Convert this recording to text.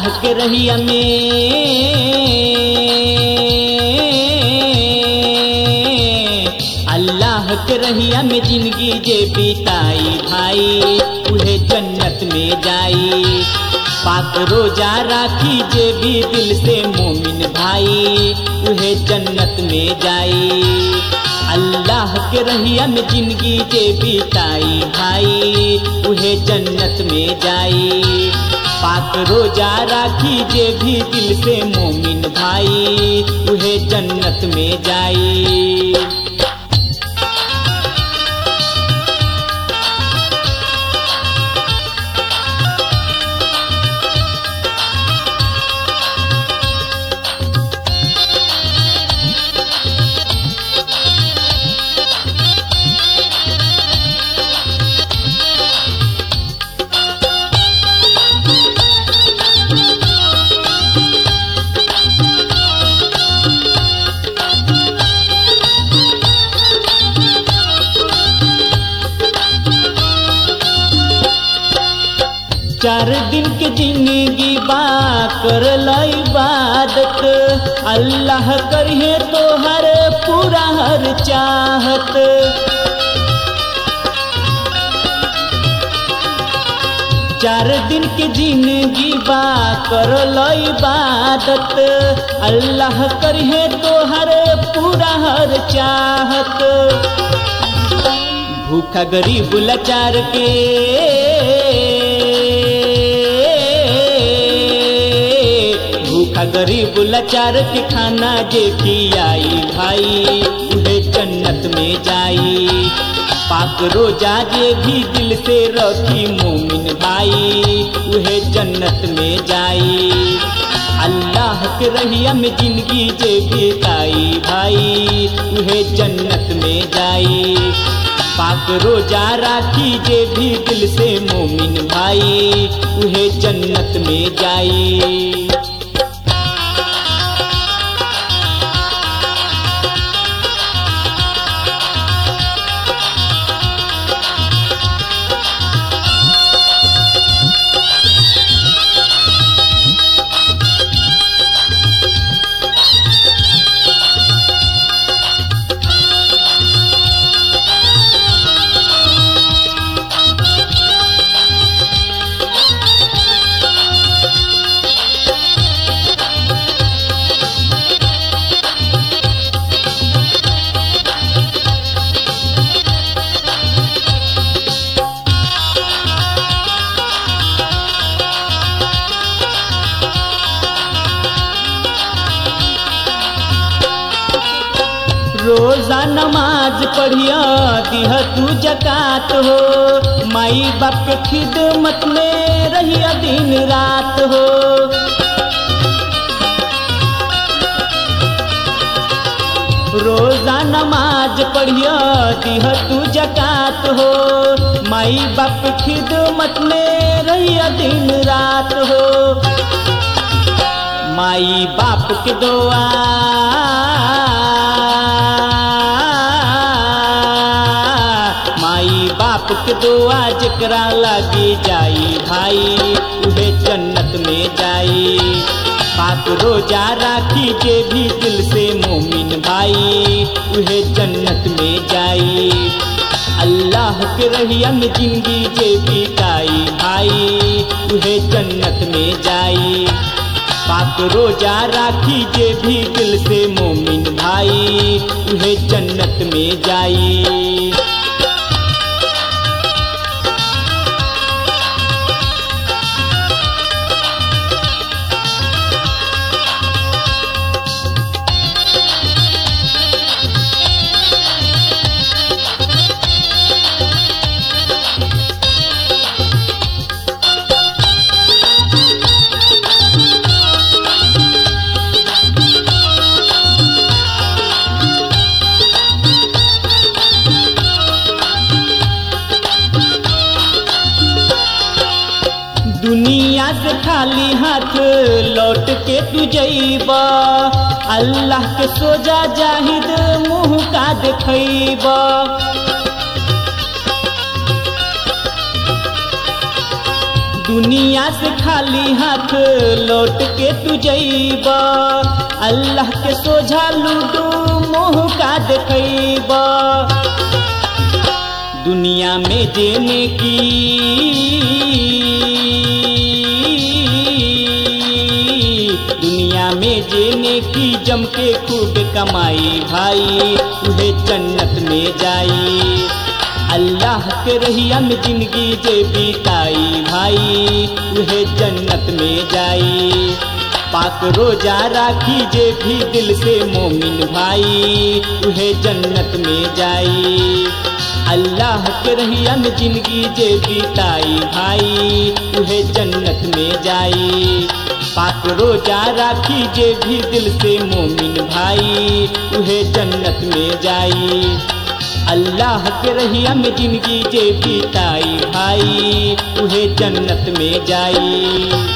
अल्लाह के रहिया में जिंदगी जे बिताई भाई उहे जन्नत में जाई। पाक रोजा राखी जे भी दिल से मोमिन भाई उहे जन्नत में जाई। अल्लाह के रहिया में जिंदगी जे बिताई भाई उहे जन्नत में जाई। पाक रोजा राखी जे भी दिल से मोमिन भाई उहे जन्नत में जाई। चार दिन के जिंदगी बा कर इबादत अल्लाह करिए तो हर पूरा हर चाहत। चार दिन के जिंदगी बा कर इबादत अल्लाह करिए तो हर पूरा हर चाहत। भूखा गरीब लाचार के गरीब लाचार के खाना जे खियाई भाई उहे जन्नत में जाई। पाक रोजा जे भी दिल से रखी मोमिन भाई उहे जन्नत में जाई। अल्लाह के रहिया में जिंदगी जे बिताई भाई उहे जन्नत में जाई। पाक रोजा राखी जे भी दिल से मोमिन भाई उहे जन्नत में जाई। रोजा नमाज पढ़िया दिह तू जकात हो। माई बाप के खिदमत में रहिया दिन रात हो। रोजा नमाज पढ़िया दिह तू जकात हो। माई बाप के खिदमत में रहिया दिन रात हो। माई बाप के दुआ बाप के दुआ जकरा लगी जाई भाई उहे जन्नत में जाई। पाक रोजा राखी जे भी दिल से मोमिन भाई उहे जन्नत में जाई। अल्लाह के रहिया में जिंदगी जे बिताई भाई उहे जन्नत में जाई। पाक रोजा राखी जे भी दिल से मोमिन भाई उहे जन्नत में जाई। दुनिया से खाली हाथ लौट के तू जइबा। अल्लाह के सोजा जाहिद मुँह का देखइबा। दुनिया से खाली हाथ लौट के तू जइबा, अल्लाह के सोझा लूडू मोह का देखइबा। दुनिया में जेने की दुनिया में जेने की जम के खूब कमाई भाई, उहे जन्नत में जाई। अल्लाह के रहिया में जिंदगी जे बिताई भाई, उहे जन्नत में जाई। पाक रोजा राखी जे भी दिल से मोमिन भाई, उहे जन्नत में जाई। अल्लाह के रहिया में जिंदगी जे बिताई भाई, उहे जन्नत में जाई। पाक रोजा राखी जे भी दिल से मोमिन भाई, उहे जन्नत में जाई। अल्लाह के रहिया में जिंदगी जे बिताई भाई, उहे जन्नत में जाई।